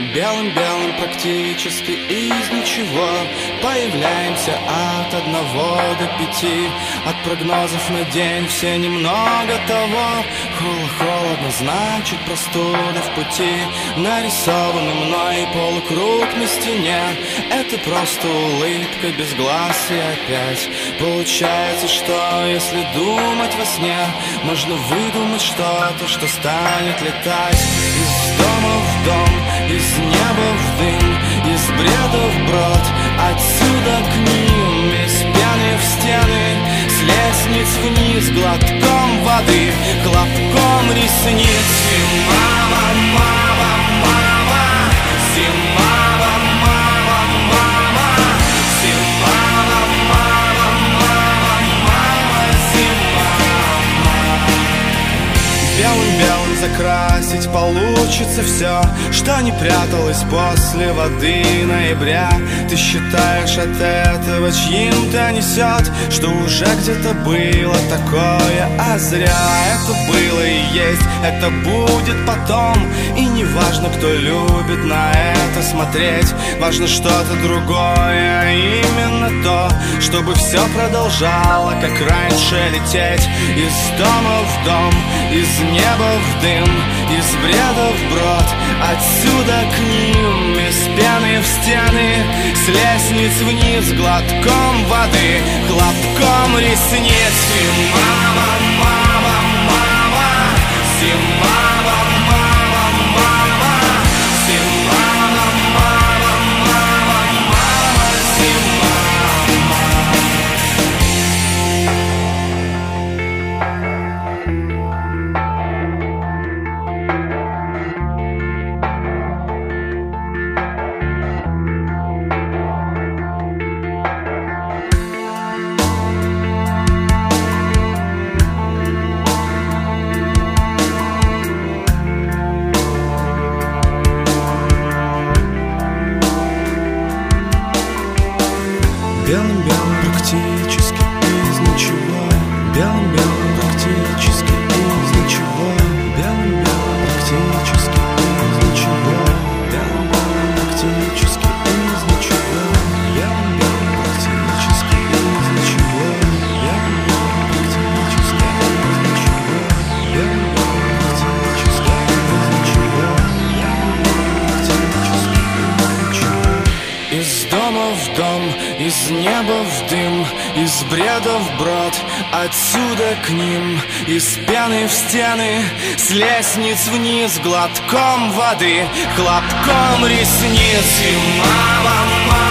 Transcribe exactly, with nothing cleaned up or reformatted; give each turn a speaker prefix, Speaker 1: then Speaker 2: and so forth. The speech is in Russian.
Speaker 1: Белым-белым практически из ничего появляемся от одного до пяти. От прогнозов на день все немного того. Холодно, значит простуда в пути. Нарисованный мной полукруг на стене — это просто улыбка без глаз. И опять получается, что если думать во сне, можно выдумать что-то, что станет летать из дома в дом, из неба в дым, из бреда в брод, отсюда к ним, из пены в стены, с лестниц вниз, глотком воды, хлопком ресниц. Мама, мама, мама, зима, мама, мама, зима, мама, мама, мама, зима. Белым-белым закрасить получится все, что не пряталось после воды ноября. Ты считаешь, от этого чьим-то несет, что уже где-то было такое, а зря. Это было и есть, это будет потом. И не важно, кто любит на это смотреть, важно что-то другое, а именно то, чтобы все продолжало, как раньше, лететь из дома в дом, из неба в дым, из бреда в брод, отсюда к ним, из пены в стены, с лестниц вниз, глотком воды, хлопком ресниц. Мама, мама, мама, зима, мама, мама, зима, мама, мама, мама, зима. Белым-белым практически из ничего, белым-белым практически из ничего, белым-белым практически из ничего, белым-белым практически из ничего, белым-белым практически из ничего, белым-белым практически из ничего, белым-белым практически из ничего, белым-белым практически из ничего. Из дома в дом, из неба в дым, из бреда в брод, отсюда к ним, из пены в стены, с лестниц вниз, глотком воды, хлопком ресниц. И мама, мама.